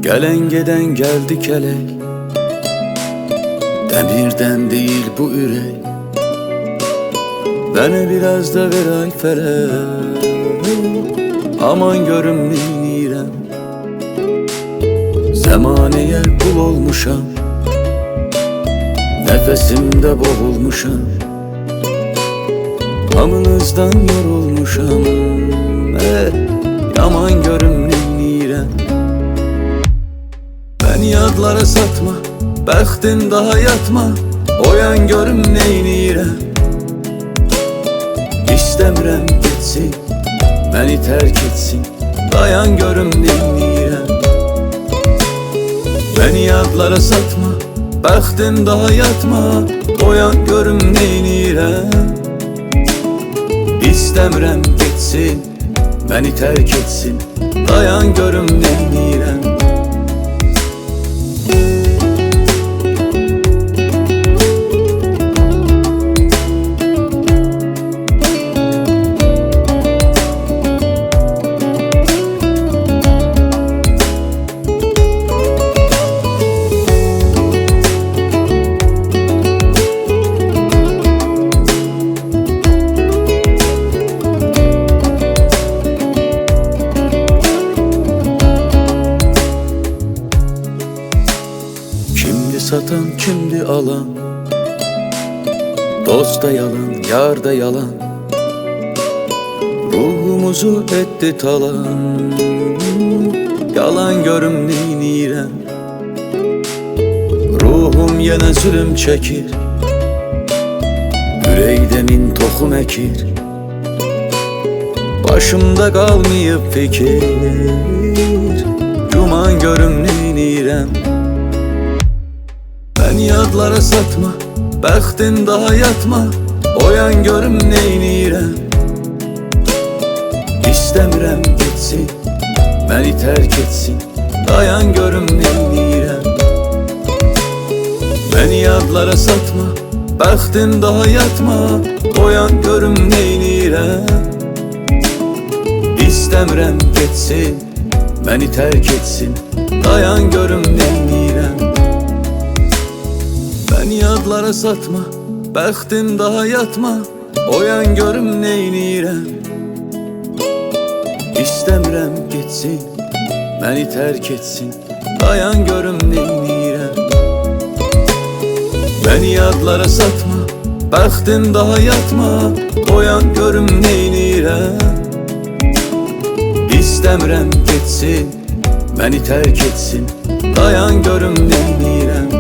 Gelen geden geldi kelek, demirden değil bu ürek. Bana biraz da ver ay felek, aman görüm neynirem. Zamaneye kul olmuşam, nefesimde boğulmuşam. Hamınızdan yorulmuşam, aman görüm neynirem. Beni yadlara satma, bəxtin daha yatma. Oyan görüm neynirəm. İstəmirəm getsin, məni tərk etsin. Dayan görüm neynirəm. Beni yadlara satma, bəxtin daha yatma. Oyan görüm neynirəm. İstəmirəm getsin, məni tərk etsin. Dayan görüm neynirəm. Kimdi satan, kimdi alan? Dost da yalan, yar da yalan. Ruhumuzu etti talan. Yalan görüm neynirəm. Ruhum yenə zulüm çəkir, ürəkdə min toxum əkir. Başımda qalmayıb fikir, güman görüm neynirəm. Beni yadlara satma, bəxtin daha yatma. Oyan görüm neynirəm. İstəmirəm getsin, məni tərk etsin. Dayan görüm neynirəm. Beni yadlara satma, bəxtin daha yatma. Oyan görüm neynirəm. İstəmirəm getsin, məni tərk etsin. Dayan görüm neynirəm. Beni yadlara satma, bəxtin daha yatma. Oyan görüm neynirəm. İstəmirəm getsin, məni tərk etsin. Dayan görüm neynirəm. Beni yadlara satma, bəxtin daha yatma. Oyan görüm neynirəm. İstəmirəm getsin, məni tərk etsin. Dayan görüm neynirəm.